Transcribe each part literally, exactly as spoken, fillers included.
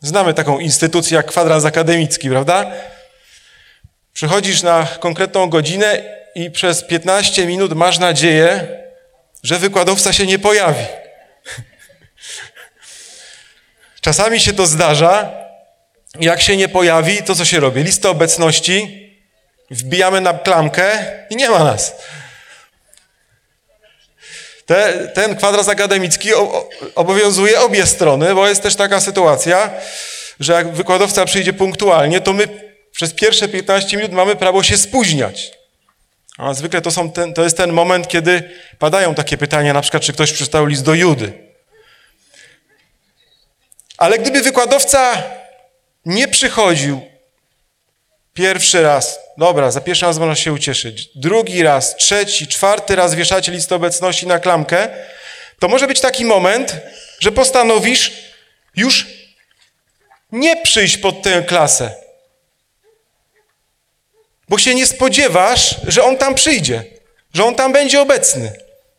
Znamy taką instytucję jak kwadrans akademicki, prawda? Przychodzisz na konkretną godzinę i przez piętnaście minut masz nadzieję, że wykładowca się nie pojawi. Czasami się to zdarza. Jak się nie pojawi, to co się robi? Listę obecności, wbijamy na klamkę i nie ma nas. Te, ten kwadrans akademicki o, obowiązuje obie strony, bo jest też taka sytuacja, że jak wykładowca przyjdzie punktualnie, to my przez pierwsze piętnaście minut mamy prawo się spóźniać. A zwykle to, są ten, to jest ten moment, kiedy padają takie pytania, na przykład, czy ktoś przeczytał list do Judy. Ale gdyby wykładowca nie przychodził pierwszy raz, dobra, za pierwszy raz można się ucieszyć, drugi raz, trzeci, czwarty raz wieszacie listę obecności na klamkę, to może być taki moment, że postanowisz już nie przyjść pod tę klasę, bo się nie spodziewasz, że on tam przyjdzie, że on tam będzie obecny.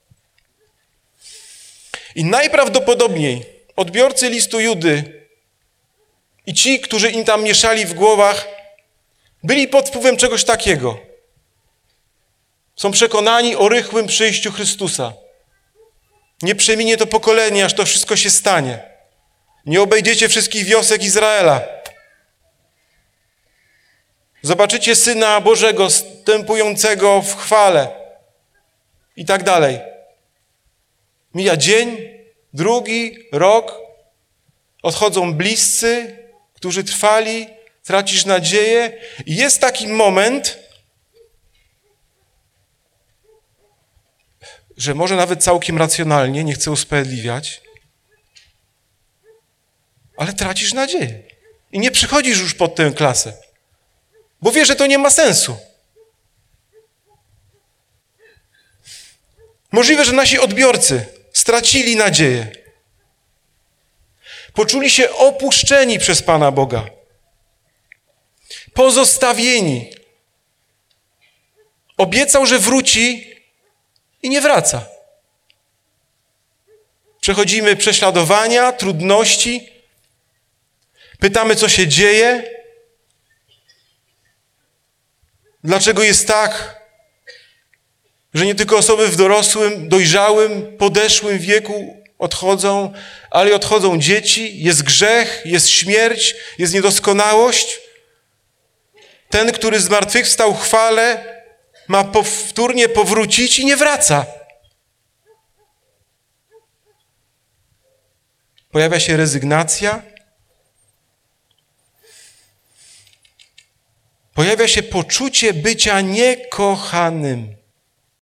I najprawdopodobniej odbiorcy listu Judy i ci, którzy im tam mieszali w głowach, byli pod wpływem czegoś takiego. Są przekonani o rychłym przyjściu Chrystusa. Nie przeminie to pokolenie, aż to wszystko się stanie. Nie obejdziecie wszystkich wiosek Izraela. Zobaczycie Syna Bożego wstępującego w chwale i tak dalej. Mija dzień, drugi, rok, odchodzą bliscy, którzy trwali, tracisz nadzieję i jest taki moment, że może nawet całkiem racjonalnie, nie chcę usprawiedliwiać, ale tracisz nadzieję i nie przychodzisz już pod tę klasę, bo wiesz, że to nie ma sensu. Możliwe, że nasi odbiorcy stracili nadzieję. Poczuli się opuszczeni przez Pana Boga. Pozostawieni. Obiecał, że wróci i nie wraca. Przechodzimy prześladowania, trudności. Pytamy, co się dzieje. Dlaczego jest tak, że nie tylko osoby w dorosłym, dojrzałym, podeszłym wieku odchodzą, ale odchodzą dzieci, jest grzech, jest śmierć, jest niedoskonałość. Ten, który zmartwychwstał chwale, ma powtórnie powrócić i nie wraca. Pojawia się rezygnacja. Pojawia się poczucie bycia niekochanym.